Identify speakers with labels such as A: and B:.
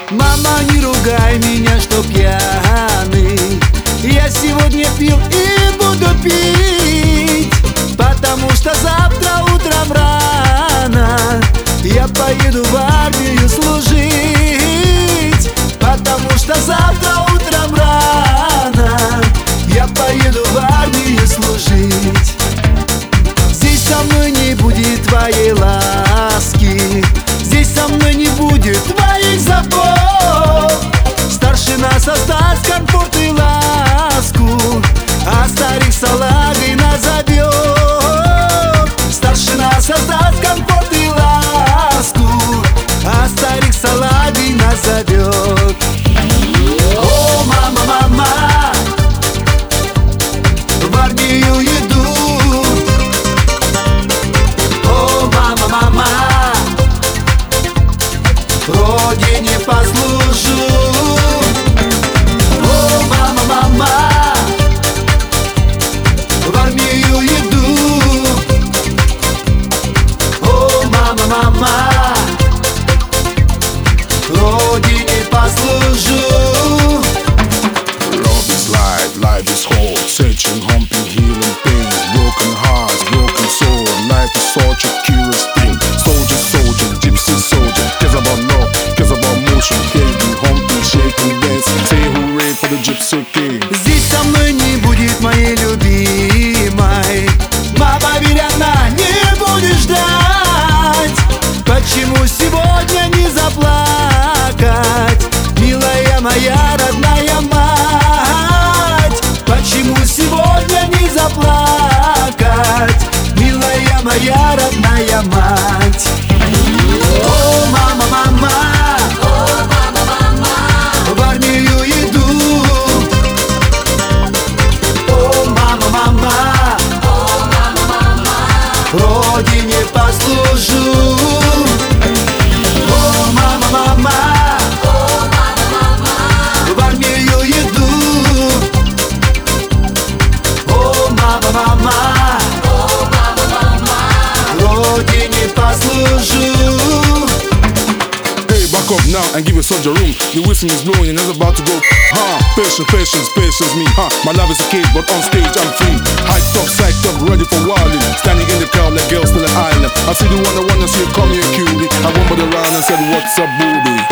A: Мама, не ругай меня, что пьяный. Я сегодня пил и буду пить, потому что завтра утром рано я поеду в армию служить. Потому что завтра утром рано я поеду в армию служить. Здесь со мной не будет твоей ласки, здесь со мной не будет твоих забот. Старшина создаст комфорт и ласку, а старик салагой назовет. Старшина создаст комфорт и ласку, а старик салагой назовет. О, мама, мама, в армию иду. О, мама, мама, родине послужу. О, мама, мама, в армию иду. О, мама, мама, родине послужу.
B: Love is life is whole. Searching, humping, healing pain. Broken hearts, broken soul. Life is such a curious thing. Soldier, soldier, gypsy soldier. Cares about love, cares about motion. Hating, humping, shaking, dancing. Say hooray for the gypsy king.
A: Здесь со мной не будет моей любимой. Мама, поверь, она не будет ждать. Почему сегодня не заплакать, милая моя родная мать? Почему сегодня не заплакать, милая моя родная мать? О, мама, мама, в армию иду. О, мама, мама, родине послужу. О, мама, мама, в армию иду. О, мама, мама, родине послужу.
B: Hey, back up now and give a soldier room. The whistle is blowing and it's about to go. Patience, patience, patience me. My love is a cage, but on stage I'm free. Hyped up, psyched up, ready for wilding. Standing in the crowd like girls to the island. I see the one I wanna see, come here cutie. I went by the round and said, what's up, booty?